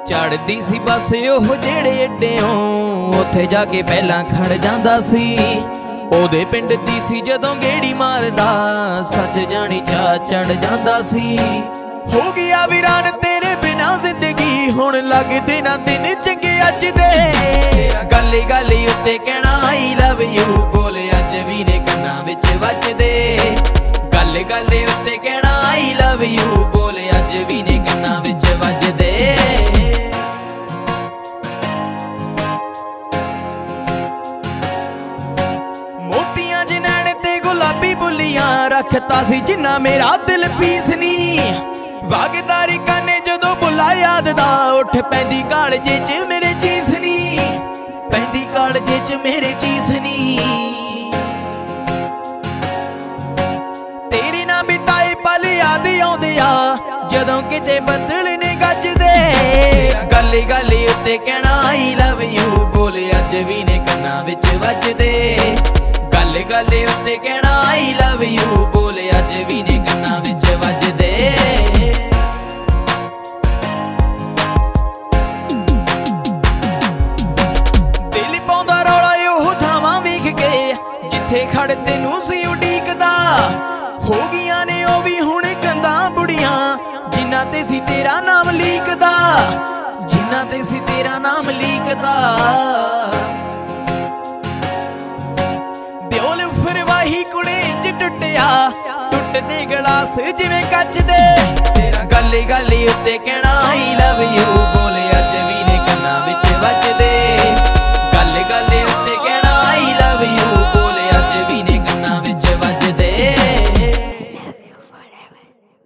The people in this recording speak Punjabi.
ਚੜਦੀ ਸੀ ਬਸ ਉਹ ਜਿਹੜੇ ਅੱਡਿਓਂ ਉੱਥੇ ਜਾ ਕੇ ਪਹਿਲਾਂ ਖੜ ਜਾਂਦਾ ਸੀ। ਉਹਦੇ ਪਿੰਡ ਦੀ ਸੀ ਜਦੋਂ ਗੇੜੀ ਮਾਰਦਾ ਸੱਚ ਜਾਣੀ ਚਾ ਚੜ ਜਾਂਦਾ ਸੀ। ਹੋ ਗਿਆ ਵੀਰਾਨ ਤੇਰੇ ਬਿਨਾਂ ਜ਼ਿੰਦਗੀ ਹੁਣ ਲੱਗਦੇ ਨਾ ਦਿਨ ਚੰਗੇ ਅੱਜ ਦੇ। ਗਾਲੀ ਗਾਲੀ ਉੱਤੇ ਕਹਿਣਾ ਆਈ ਲਵ ਯੂ ਬੋਲੇ ਅੱਜ ਵੀ ਨੇ ਕੰਨਾਂ ਵਿੱਚ ਵੱਜਦੇ। ਗੱਲ ਗੱਲ ਉੱਤੇ ਕਹਿਣਾ ਆਈ ਲਵ ਯੂ ਬੋਲੇ ਅੱਜ ਵੀ ਨੇ ਕੰਨਾਂ ਵਿੱਚ ਵੱਜਦੇ। ਮੋਤੀਆਂ ਜਿਨ੍ਹਾਂ ਤੇ ਗੁਲਾਬੀ ਬੁੱਲੀਆਂ ਰੱਖਤਾ ਸੀ ਜਿੰਨਾ ਮੇਰਾ ਦਿਲ ਪੀਸ ਨੀ। ਵਾਗਦਾਰੀ ਕਾਨੇ ਜਦੋਂ ਬੁਲਾ ਯਾਦ ਦਾ ਉੱਠ ਪੈਂਦੀ ਕਾਲਜੇ ਚ ਮੇਰੇ ਚੀਸ ਨੀ। ਪੈਂਦੀ ਕਾਲਜੇ ਚ ਮੇਰੇ ਚੀਸ ਨੀ। ਤੇਰੇ ਨਾਲ ਬਿਤਾਏ ਪਲ ਯਾਦ ਆਉਂਦੇ ਆ ਜਦੋਂ ਕਿਤੇ ਬੱਦਲ ਨੇ ਗੱਜਦੇ। ਗਾਲੀ ਗਾਲੀ ਉੱਤੇ ਕਹਿਣਾ ਆਈ ਲਵ ਯੂ ਬੋਲੇ ਅੱਜ ਵੀ ਨੇ ਕੰਨਾਂ ਵਿੱਚ ਵੱਜਦੇ। ਗੱਲ ਗੱਲ ਉੱਤੇ ਕਹਿਣਾ ਆਈ ਲਵ ਯੂ ਬੋਲੇ ਅੱਜ ਵੀ ਨੇ ਕੰਨਾਂ ਵਿੱਚ ਵੱਜਦੇ। ਦਿਲ ਪਾਉਂਦਾ ਰੌਲਾ ਉਹ ਥਾਵਾਂ ਵੇਖ ਕੇ ਜਿੱਥੇ ਖੜ ਤੈਨੂੰ ਸੀ ਉਡੀਕਦਾ। ਹੋ ਗਈਆਂ ਨੇ ਉਹ ਵੀ ਹੁਣ ਕੰਧਾਂ ਬੁੜੀਆਂ ਜਿਨ੍ਹਾਂ ਤੇ ਸੀ ਤੇਰਾ ਨਾਮ ਲੀਕਦਾ। ਜਿਨ੍ਹਾਂ ਤੇ ਸੀ ਤੇਰਾ ਨਾਮ ਲੀਕਦਾ। ਦਿਲ ਫਿਰਵਾਹੀ ਕੁੜੇ ਇੰਜ ਟੁੱਟਿਆ ਟੁੱਟਦੇ ਗਲਾਸ ਜਿਵੇਂ ਕੱਚ ਦੇ। ਤੇਰਾ ਗਾਲੀ ਗਾਲੀ ਉੱਤੇ ਕਹਿਣਾ ਆਈ ਲਵ ਯੂ ਬੋਲੇ ਅੱਜ ਵੀ ਨੇ ਕੰਨਾਂ ਵਿੱਚ